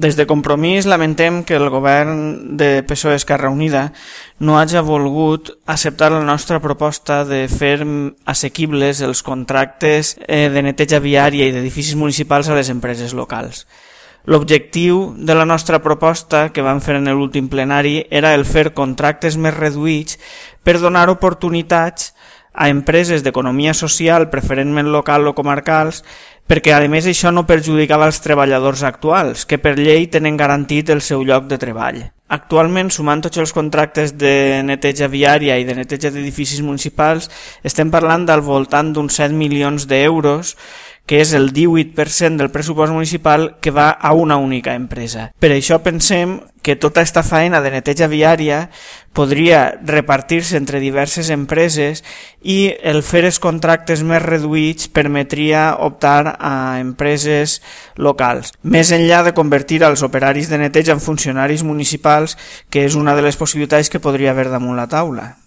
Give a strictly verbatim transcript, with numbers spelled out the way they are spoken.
Des de Compromís lamentem que el govern de P S O E-Esquerra Unida no hagi volgut acceptar la nostra proposta de fer assequibles els contractes de neteja viària i d'edificis municipals a les empreses locals. L'objectiu de la nostra proposta que vam fer en l'últim plenari era el fer contractes més reduïts per donar oportunitats a empreses d'economia social, preferentment local o comarcals, perquè a més això no perjudicava els treballadors actuals, que per llei tenen garantit el seu lloc de treball. Actualment, sumant tots els contractes de neteja viària i de neteja d'edificis municipals, estem parlant del voltant d'uns set milions d'euros, que és el divuit per cent del pressupost municipal que va a una única empresa. Per això pensem que tota aquesta feina de neteja viària podria repartir-se entre diverses empreses i el fer els contractes més reduïts permetria optar a empreses locals. Més enllà de convertir els operaris de neteja en funcionaris municipals, que és una de les possibilitats que podria haver damunt la taula.